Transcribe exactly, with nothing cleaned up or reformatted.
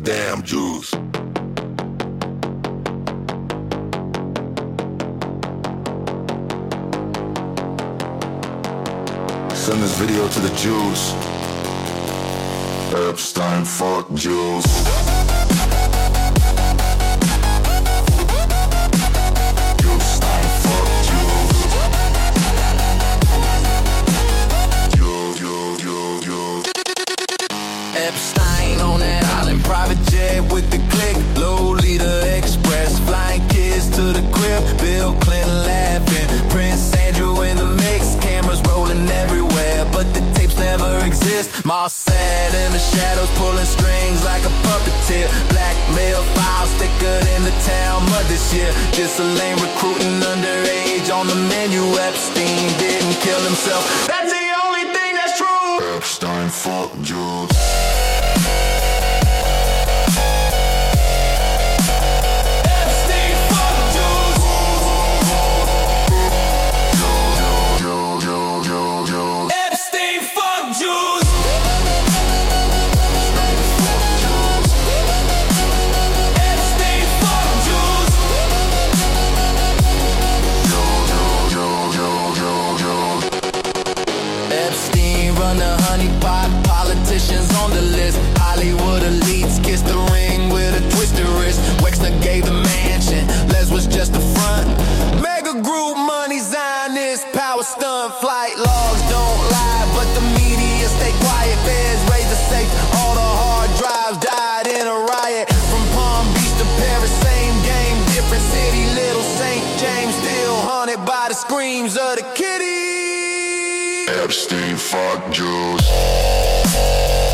damn Jews. Send this video to the Jews. Epstein, fuck Jews. Epstein on that island, private jet with the click, Lolita Express, flying kids to the crib, Bill Clinton laughing, Prince Andrew in the mix, cameras rolling everywhere, but the tapes never exist. Mossad in the shadows, pulling strings like a puppeteer, blackmail files thicker than the town mud this year. Just a lame recruiting underage on the menu. Epstein didn't kill himself. That's the only thing that's true. Epstein, fuck Jews. Run the honeypot, politicians on the list. Hollywood elites kiss the ring with a twisted wrist. Wexner gave the mansion, Les was just a front. Mega group money, Zionist, power stunt. Flight logs don't lie, but the media stay quiet. Feds raise the safe, all the hard drives died in a riot. From Palm Beach to Paris, same game, different city. Little Saint James still haunted by the screams of the kitty. Epstein, fuck Jews.